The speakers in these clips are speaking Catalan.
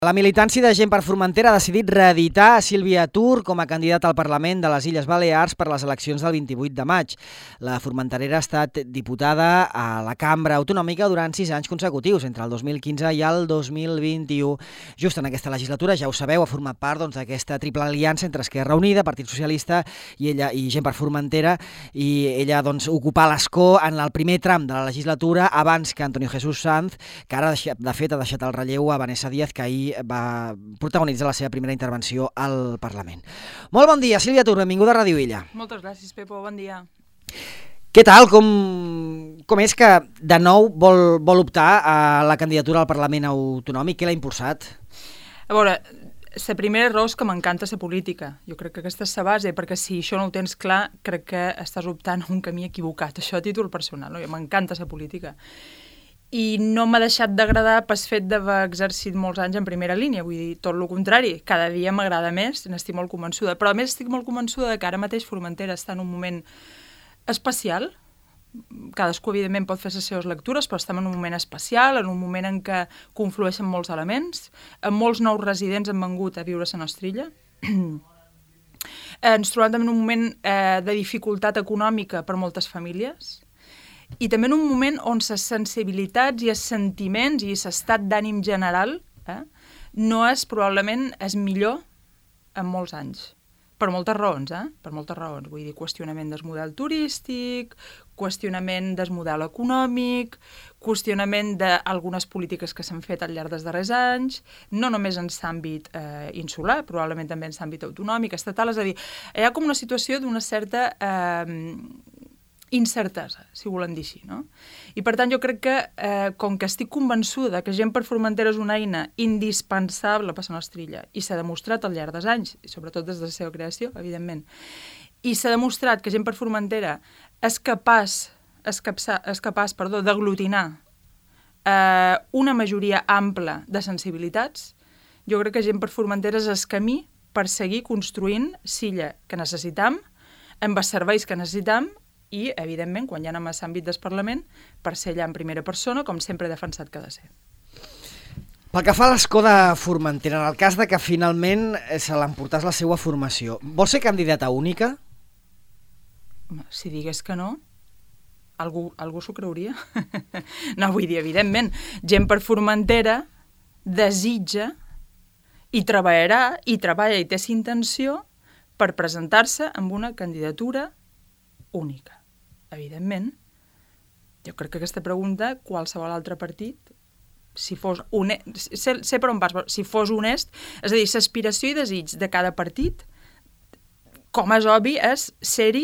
La militància de Gent per Formentera ha decidit reeditar a Sílvia Tur com a candidata al Parlament de les Illes Balears per les eleccions del 28 de maig. La formenterera ha estat diputada a la Cambra Autonòmica durant 6 anys consecutius, entre el 2015 i el 2021. Just en aquesta legislatura, ja ho sabeu, ha format part d'aquesta triple aliança entre Esquerra Unida, Partit Socialista i Gent per Formentera, i ella ocupà l'escó en el primer tram de la legislatura abans que Antonio Jesús Sanz, que ara de fet ha deixat el relleu a Vanessa Díaz, que ahir va protagonitzar la seva primera intervenció al Parlament. Molt bon dia, Sílvia Tur, benvinguda a Ràdio Illa. Moltes gràcies, Pepo, bon dia. Què tal? Com és que de nou vol optar a la candidatura al Parlament Autonòmic? Què l'ha impulsat? A veure, la primera raó és que m'encanta la política. Jo crec que aquesta és la base, perquè si això no ho tens clar, crec que estàs optant a un camí equivocat. Això a títol personal, no? M'encanta la política. I no m'ha deixat d'agradar pel fet d'haver exercit molts anys en primera línia, vull dir, tot el contrari, cada dia m'agrada més, n'estic molt convençuda, però a més estic molt convençuda que ara mateix Formentera està en un moment especial, cadascú evidentment pot fer les seves lectures, però estem en un moment especial, en un moment en què conflueixen molts elements, molts nous residents han vengut a viure a la nostra illa, ens trobem també en un moment de dificultat econòmica per moltes famílies, i també en un moment on les sensibilitats i els sentiments i l'estat d'ànim general no és probablement és millor en molts anys. Per moltes raons, per moltes raons. Vull dir, qüestionament del model turístic, qüestionament del model econòmic, qüestionament d'algunes polítiques que s'han fet al llarg dels darrers anys, no només en l'àmbit insular, probablement també en l'àmbit autonòmic, estatal, és a dir, hi ha com una situació d'una certa incertesa, si volem dir així, no? I per tant jo crec que, com que estic convençuda que Gent per Formentera és una eina indispensable per la nostra illa, i s'ha demostrat al llarg dels anys, i sobretot des de la seva creació, evidentment, i s'ha demostrat que Gent per Formentera és capaç d'aglutinar una majoria ampla de sensibilitats, jo crec que Gent per Formentera és el camí per seguir construint l'illa que necessitam, amb els serveis que necessitam, i, evidentment, quan ja anem a l'àmbit del Parlament, per ser allà en primera persona, com sempre he defensat que ha de ser. Pel que fa a l'escó de Formentera, en el cas de que finalment se l'emportàs la seva formació, vol ser candidata única? Si digués que no, algú s'ho creuria. No, vull dir, evidentment, Gent per Formentera desitja i treballa i té la intenció per presentar-se amb una candidatura única. Evidentment, jo crec que aquesta pregunta, qualsevol altre partit, si fos honest, sé per on vas, si fos honest, és a dir, l'aspiració i desig de cada partit, com és obvi, és ser-hi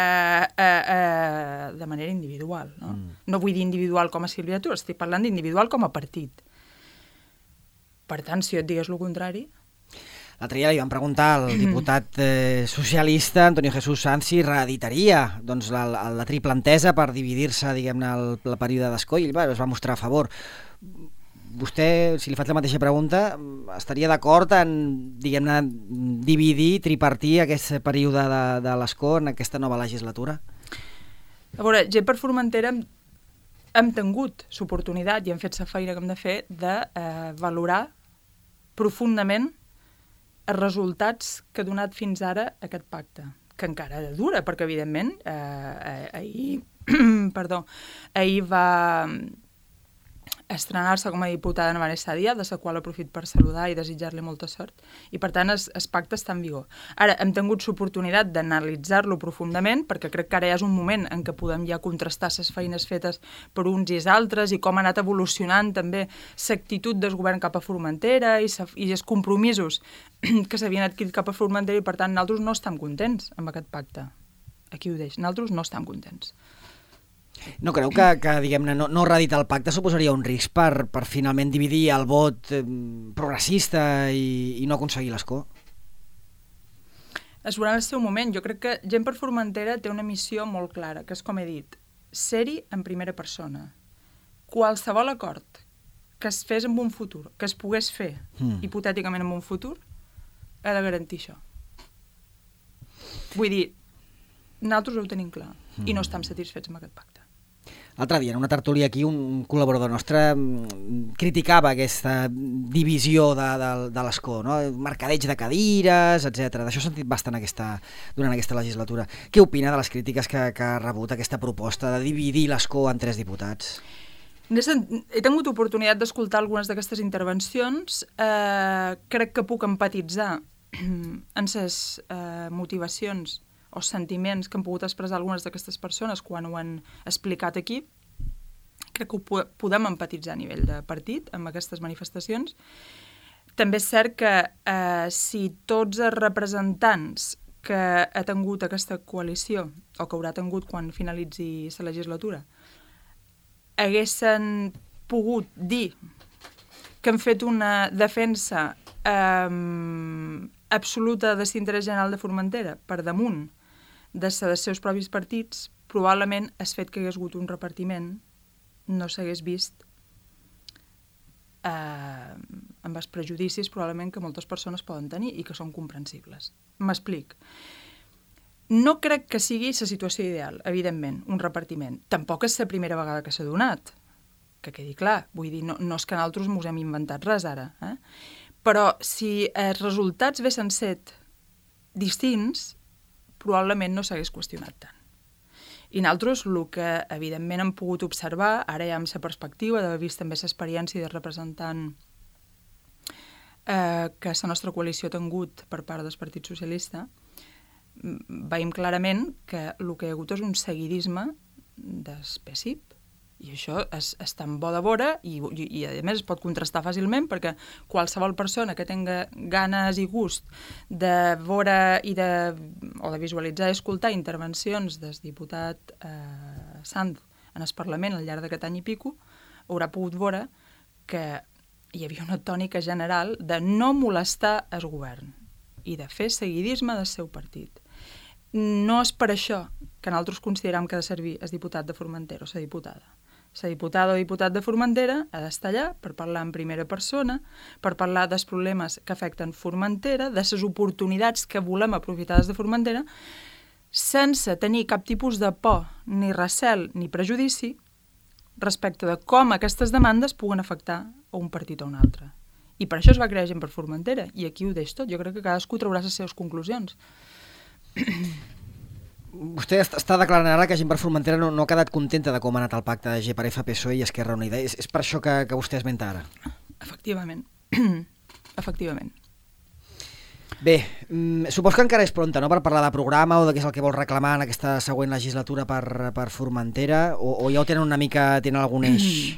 de manera individual. No? No vull dir individual com a Sílvia Tur, estic parlant d'individual com a partit. Per tant, si jo et digués el contrari... L'altre dia li van preguntar al diputat socialista Antonio Jesús Sanz si reeditaria la triple entesa per dividir-se, diguem-ne, el període d'escó, i ell es va mostrar a favor. Vostè, si li faig la mateixa pregunta, estaria d'acord en, diguem-ne, dividir, tripartir aquest període de l'escó en aquesta nova legislatura? A veure, Gent per Formentera hem tingut l'oportunitat i hem fet la feina que hem de fer de valorar profundament els resultats que ha donat fins ara aquest pacte, que encara dura, perquè, evidentment, ahir va estrenar-se com a diputada en Vanessa Díaz, de la qual aprofito per saludar i desitjar-li molta sort, i per tant el pacte està en vigor. Ara, hem tingut l'oportunitat d'analitzar-lo profundament, perquè crec que ara ja és un moment en què podem ja contrastar les feines fetes per uns i els altres, i com ha anat evolucionant també l'actitud del govern cap a Formentera i els compromisos que s'havien adquirit cap a Formentera, i per tant nosaltres no estem contents amb aquest pacte. Aquí ho deix, nosaltres no estem contents. No creu que diguem-ne, no reeditar el pacte suposaria un risc per finalment dividir el vot progressista i no aconseguir l'escó? Es veurà en el seu moment. Jo crec que Gent per Formentera té una missió molt clara, que és, com he dit, ser-hi en primera persona. Qualsevol acord que es fes en un futur, que es pogués fer hipotèticament en un futur, ha de garantir això. Vull dir, nosaltres ho tenim clar i no estem satisfets amb aquest pacte. L'altre dia, en una tertúlia aquí, un col·laborador nostre criticava aquesta divisió de l'escó, no? Mercadeig de cadires, etc. D'això he sentit bastant durant aquesta legislatura. Què opina de les crítiques que ha rebut aquesta proposta de dividir l'escó en 3 diputats? He tingut oportunitat d'escoltar algunes d'aquestes intervencions. Crec que puc empatitzar en les motivacions o sentiments que han pogut expressar algunes d'aquestes persones quan ho han explicat aquí. Crec que ho podem empatitzar a nivell de partit amb aquestes manifestacions. També és cert que si tots els representants que ha tingut aquesta coalició, o que haurà tingut quan finalitzi la legislatura, haguessin pogut dir que han fet una defensa absoluta de l'interès general de Formentera per damunt dels seus propis partits, probablement el fet que hi hagués hagut un repartiment no s'hagués vist amb els prejudicis probablement que moltes persones poden tenir i que són comprensibles. M'explic. No crec que sigui la situació ideal, evidentment, un repartiment. Tampoc és la primera vegada que s'ha donat, que quedi clar. Vull dir, no és que nosaltres mos hem inventat res ara. Però si els resultats haguessin set distints, probablement no s'hagués qüestionat tant. I nosaltres el que evidentment hem pogut observar, ara ja amb la perspectiva d'haver vist també l'experiència de representant que la nostra coalició ha tingut per part del Partit Socialista, veiem clarament que el que hi ha hagut és un seguidisme del PSIP, i això és tan bo de veure i a més es pot contrastar fàcilment perquè qualsevol persona que tenga ganes i gust de veure o de visualitzar i escoltar intervencions del diputat Sanz en el Parlament al llarg d'aquest any i pico haurà pogut veure que hi havia una tònica general de no molestar el govern i de fer seguidisme del seu partit. No és per això que nosaltres considerem que ha de servir el diputat de Formentera o la diputada. La diputada o diputat de Formentera ha d'estar allà per parlar en primera persona, per parlar dels problemes que afecten Formentera, de les oportunitats que volem aprofitar des de Formentera, sense tenir cap tipus de por, ni recel, ni prejudici respecte de com aquestes demandes puguen afectar a un partit o un altre. I per això es va crear Gent per Formentera, i aquí ho deix tot. Jo crec que cadascú traurà les seves conclusions. Vostè està declarant ara que Gent per Formentera no ha quedat contenta de com ha anat el pacte de GPF, PSOE i Esquerra Unida. És per això que vostè esmenta ara? Efectivament. Efectivament. Bé, supos que encara és pronta, no?, per parlar de programa o de què és el que vol reclamar en aquesta següent legislatura per Formentera, o ja ho tenen una mica, tenen algun eix?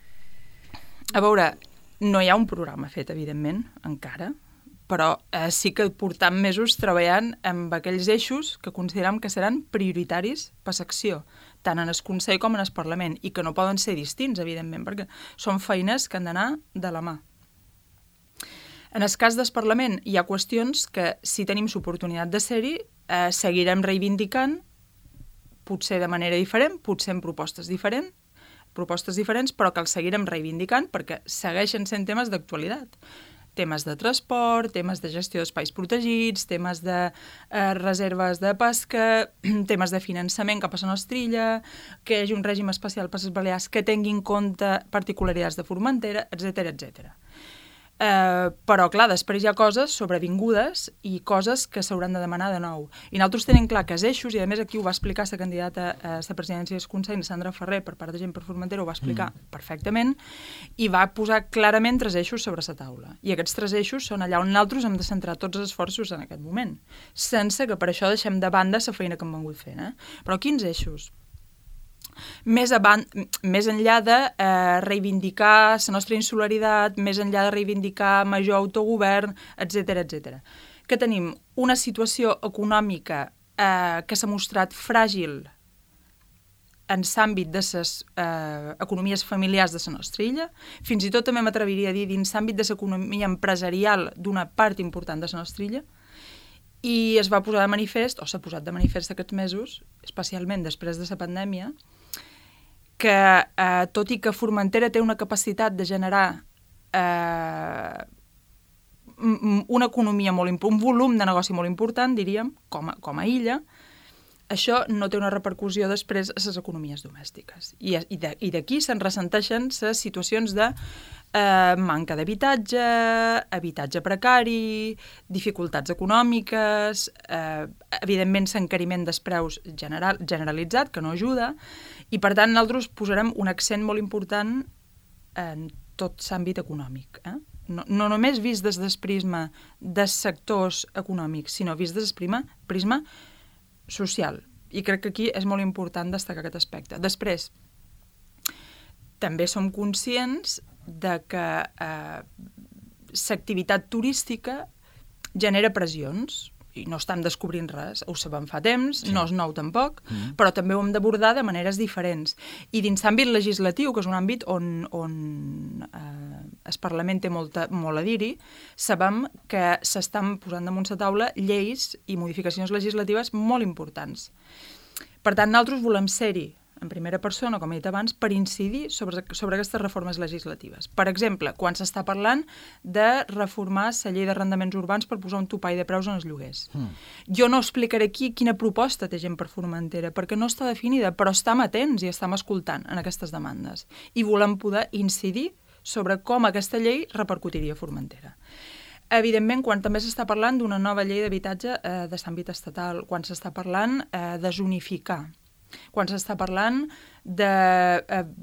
A veure, no hi ha un programa fet, evidentment, encara, però sí que portam mesos treballant amb aquells eixos que considerem que seran prioritaris per l'acció, tant en el Consell com en el Parlament, i que no poden ser distints, evidentment, perquè són feines que han d'anar de la mà. En el cas del Parlament hi ha qüestions que, si tenim l'oportunitat de ser-hi, seguirem reivindicant, potser de manera diferent, potser amb propostes diferents, però que els seguirem reivindicant perquè segueixen sent temes d'actualitat. Temes de transport, temes de gestió d'espais protegits, temes de reserves de pesca, temes de finançament cap a la nostra illa, que hi hagi un règim especial per les Balears que tingui en compte particularitats de Formentera, etc etc. Però, clar, després hi ha coses sobrevingudes i coses que s'hauran de demanar de nou. I nosaltres tenim clar que els eixos, i a més aquí ho va explicar la candidata a la presidència del Consell, Sandra Ferrer, per part de Gent per Formentera, ho va explicar perfectament, i va posar clarament 3 eixos sobre la taula. I aquests 3 eixos són allà on nosaltres hem de centrar tots els esforços en aquest moment, sense que per això deixem de banda la feina que hem vengut fent. Però quins eixos? Més enllà de reivindicar la nostra insularitat, més enllà de reivindicar major autogovern, etc etc. Que tenim una situació econòmica que s'ha mostrat fràgil en l'àmbit de les economies familiars de la nostra illa, fins i tot també m'atreviria a dir dins l'àmbit de l'economia empresarial d'una part important de la nostra illa, i es va posar de manifest, o s'ha posat de manifest aquests mesos, especialment després de la pandèmia, que tot i que Formentera té una capacitat de generar una economia molt important, un volum de negoci molt important, diríem, com a illa, això no té una repercussió després a les economies domèstiques. I d'aquí se'n ressenteixen les situacions de manca d'habitatge, habitatge precari, dificultats econòmiques, evidentment l'encariment dels preus generalitzat, que no ajuda, i per tant nosaltres posarem un accent molt important en tot l'àmbit econòmic. No només vist des del prisma dels sectors econòmics, sinó vist des del prisma social. I crec que aquí és molt important destacar aquest aspecte. Després, també som conscients de que l'activitat turística genera pressions, i no estem descobrint res, ho sabem fa temps, no és nou tampoc, però també ho hem d'abordar de maneres diferents. I dins l'àmbit legislatiu, que és un àmbit on el Parlament té molt a dir-hi, sabem que s'estan posant damunt la taula lleis i modificacions legislatives molt importants. Per tant, nosaltres volem ser-hi en primera persona, com he dit abans, per incidir sobre aquestes reformes legislatives. Per exemple, quan s'està parlant de reformar la llei d'arrendaments urbans per posar un topall de preus en els lloguers. Jo no explicaré aquí quina proposta té Gent per Formentera, perquè no està definida, però estem atents i estem escoltant en aquestes demandes. I volem poder incidir sobre com aquesta llei repercutiria a Formentera. Evidentment, quan també s'està parlant d'una nova llei d'habitatge de l'àmbit estatal, quan s'està parlant de zonificar, quan s'està parlant de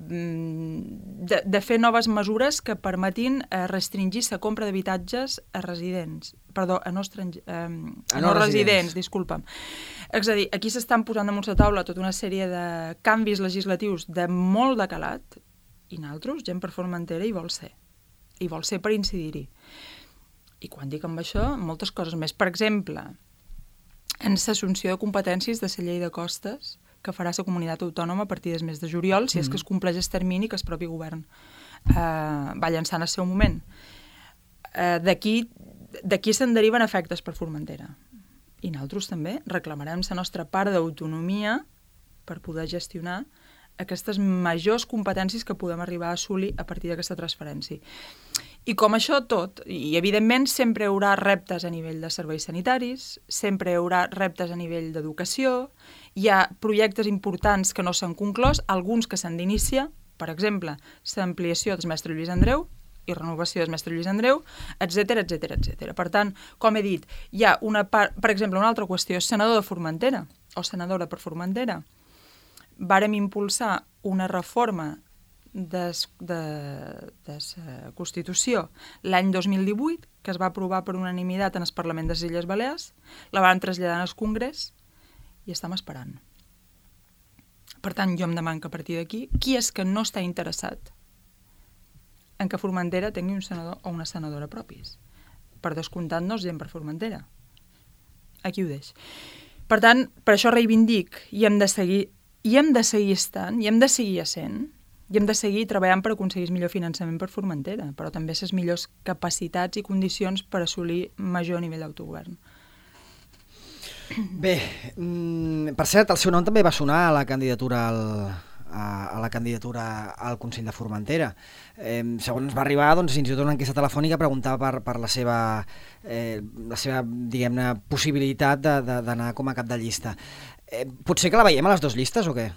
fer noves mesures que permetin restringir la compra d'habitatges a residents, perdó, a no residents, disculpa'm. És a dir, aquí s'estan posant damunt la taula tota una sèrie de canvis legislatius de molt de calat, i nosaltres, Gent per Formentera, hi vol ser per incidir-hi. I quan dic amb això, moltes coses més. Per exemple, en l'assumpció de competències de la llei de costes que farà la comunitat autònoma a partir del mes de juliol, si és que es compleix el termini que el propi govern va llançar en el seu moment. D'aquí se'n deriven efectes per Formentera. I nosaltres també reclamarem la nostra part d'autonomia per poder gestionar aquestes majors competències que podem arribar a assolir a partir d'aquesta transferència. I com això tot, i evidentment sempre hi haurà reptes a nivell de serveis sanitaris, sempre hi haurà reptes a nivell d'educació, hi ha projectes importants que no s'han conclòs, alguns que s'han d'iniciar, per exemple, l'ampliació del Mestre Lluís Andreu i renovació del Mestre Lluís Andreu, etc. Per tant, com he dit, hi ha una part, per exemple, una altra qüestió, senador de Formentera o senadora per Formentera. Vàrem impulsar una reforma de la Constitució l'any 2018, que es va aprovar per unanimitat en el Parlament de les Illes Balears, la van traslladar al Congrés i estem esperant. Per tant, jo em demano que a partir d'aquí, qui és que no està interessat en que Formentera tingui un senador o una senadora propis? Per descomptant-nos, Gent per Formentera. Aquí ho deix. Per tant, per això reivindic, i hem de seguir estant, i hem de seguir essent, i hem de seguir treballant per aconseguir millor finançament per Formentera, però també les millors capacitats i condicions per assolir major nivell d'autogovern. Bé, per cert, el seu nom també va sonar a la candidatura al Consell de Formentera. Segons va arribar, doncs, fins i tot una enquesta telefònica preguntava per la seva diguem-ne, possibilitat d'anar com a cap de llista. Pot ser que la veiem a les dues llistes o què?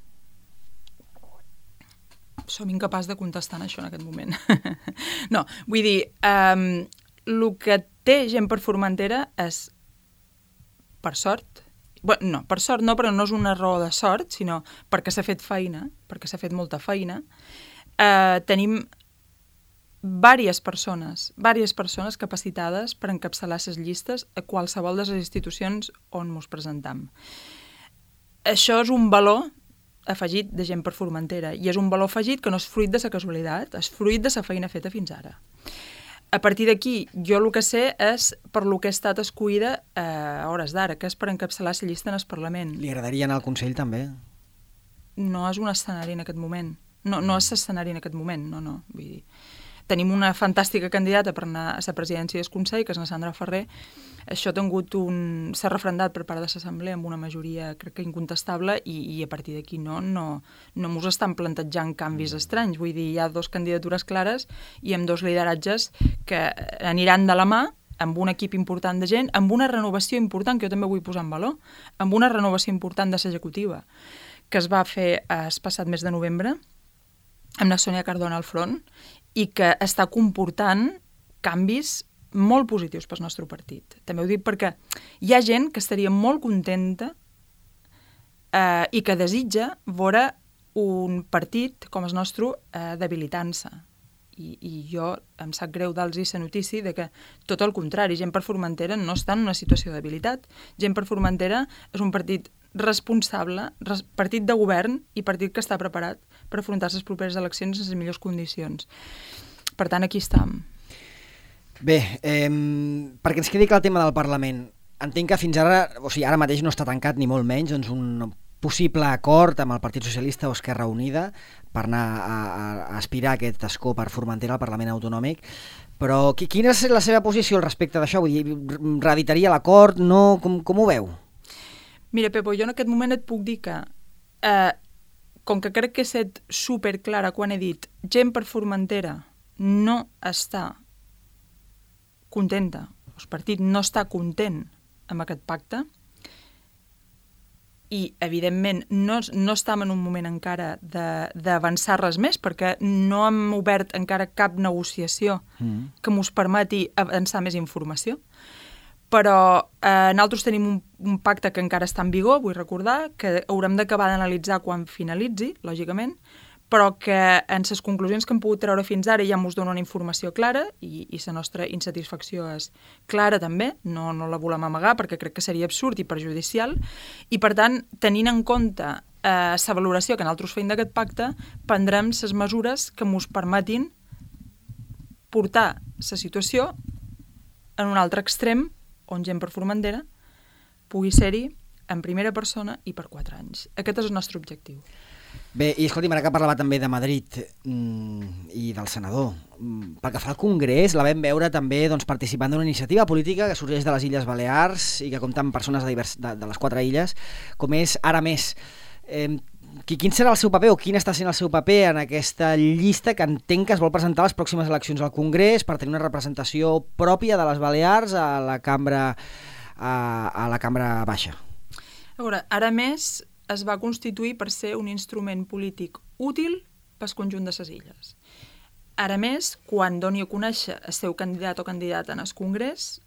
Som incapaç de contestar en això en aquest moment. No, vull dir, el que té Gent per Formentera és, per sort, no, per sort no, però no és una raó de sort, sinó perquè s'ha fet feina, perquè s'ha fet molta feina. Tenim diverses persones capacitades per encapçalar les llistes a qualsevol de les institucions on ens presentam. Això és un valor afegit de Gent per Formentera, i és un valor afegit que no és fruit de la casualitat, és fruit de la feina feta fins ara. A partir d'aquí, jo el que sé és per lo que he estat escollida a hores d'ara, que és per encapçalar la llista en el Parlament. Li agradaria anar al Consell també? No és un escenari en aquest moment. No és l'escenari en aquest moment, no. Vull dir, tenim una fantàstica candidata per anar a la presidència del Consell, que és la Sandra Ferrer. Això s'ha refrendat per part de l'Assemblea amb una majoria, crec que incontestable, i a partir d'aquí no mos estan plantejant canvis estranys. Vull dir, hi ha dues candidatures clares i amb dos lideratges que aniran de la mà amb un equip important de gent, amb una renovació important, que jo també vull posar en valor, amb una renovació important de l'executiva, que es va fer el passat mes de novembre, amb la Sònia Cardona al front, i que està comportant canvis molt positius pel nostre partit. També ho dic perquè hi ha gent que estaria molt contenta i que desitja veure un partit com el nostre debilitant-se. I jo em sap greu dar-los la notícia de que, tot el contrari, Gent per Formentera no està en una situació de debilitat. Gent per Formentera és un partit responsable, partit de govern i partit que està preparat per afrontar les properes eleccions en les millors condicions. Per tant, aquí estem. Bé, perquè ens quedi clar el tema del Parlament, entenc que fins ara, o sigui, ara mateix no està tancat ni molt menys, doncs un possible acord amb el Partit Socialista o Esquerra Unida per anar a aspirar aquest escó per Formentera al Parlament Autonòmic, però quina és la seva posició al respecte d'això? Vull dir, reeditaria l'acord? No? Com ho veu? Mira, Pepo, jo en aquest moment et puc dir que, com que crec que he estat superclara quan he dit Gent per Formentera no està contenta, el partit no està content amb aquest pacte, i, evidentment, no estem en un moment encara d'avançar res més, perquè no hem obert encara cap negociació que ens permeti avançar més informació. Però nosaltres tenim un pacte que encara està en vigor, vull recordar, que haurem d'acabar d'analitzar quan finalitzi, lògicament, però que en les conclusions que hem pogut treure fins ara ja ens dona una informació clara i la nostra insatisfacció és clara també, no la volem amagar perquè crec que seria absurd i perjudicial, i per tant, tenint en compte la valoració que nosaltres fem d'aquest pacte, prendrem les mesures que ens permetin portar la situació en un altre extrem on Gent per Formentera pugui ser-hi en primera persona i per 4 anys. Aquest és el nostre objectiu. Bé, i escolti'm, ara que parlava també de Madrid i del senador, pel que fa al Congrés, la vam veure també participant d'una iniciativa política que sorgeix de les Illes Balears i que compta amb persones de les 4 illes, com és Ara Més. Quin serà el seu paper o quin està sent el seu paper en aquesta llista que entenc que es vol presentar a les pròximes eleccions al Congrés per tenir una representació pròpia de les Balears a la cambra baixa? A veure, Ara Més es va constituir per ser un instrument polític útil pel conjunt de les illes. Ara Més, quan doni a conèixer el seu candidat o candidata en el Congrés,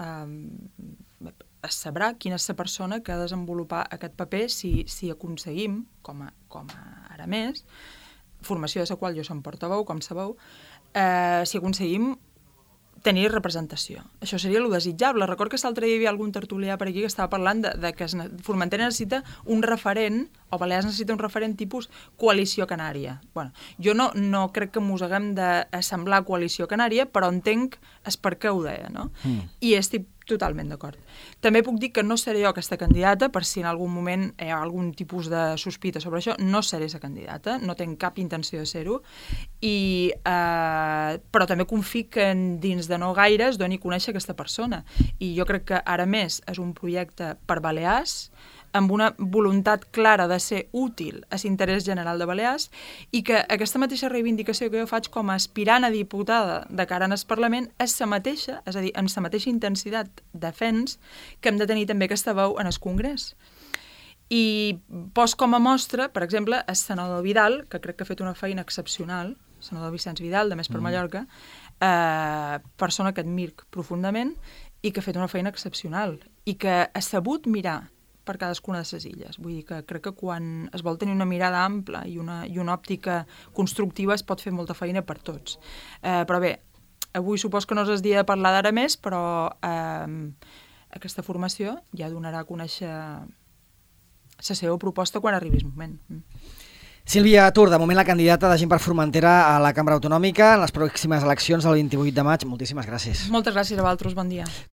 es sabrà quina és la persona que ha de desenvolupar aquest paper si aconseguim, com a Ara Més, formació de la qual jo som portaveu, com sabeu, si aconseguim tenir representació. Això seria el desitjable. Record que l'altre dia hi havia algun tertulià per aquí que estava parlant de que Formentera necessita un referent, o Balears necessita un referent tipus coalició canària. Bueno, jo no crec que mos haguem d'assemblar coalició canària, però entenc el per què ho deia, no? I estic totalment d'acord. També puc dir que no seré jo aquesta candidata, per si en algun moment hi ha algun tipus de sospita sobre això, no seré la candidata, no tinc cap intenció de ser-ho, però també confio que dins de no gaire es doni a conèixer aquesta persona. I jo crec que Ara Més és un projecte per Balears, amb una voluntat clara de ser útil a l'interès general de Balears i que aquesta mateixa reivindicació que jo faig com a aspirant a diputada de cara al Parlament és la mateixa, és a dir, amb la mateixa intensitat defens que hem de tenir també aquesta veu en el Congrés. I poso com a mostra, per exemple, el senador Vidal, que crec que ha fet una feina excepcional, el senador Vicenç Vidal, de Més per Mallorca, persona que admiro profundament i que ha fet una feina excepcional i que ha sabut mirar per cadascuna de les illes. Vull dir que crec que quan es vol tenir una mirada ampla i una òptica constructiva es pot fer molta feina per tots. Però bé, avui supos que no és el dia de parlar d'Ara Més, però aquesta formació ja donarà a conèixer la seva proposta quan arribi el moment. Sílvia Tur, de moment la candidata de Gent per Formentera a la Cambra Autonòmica en les pròximes eleccions del 28 de maig. Moltíssimes gràcies. Moltes gràcies a vosaltres, bon dia.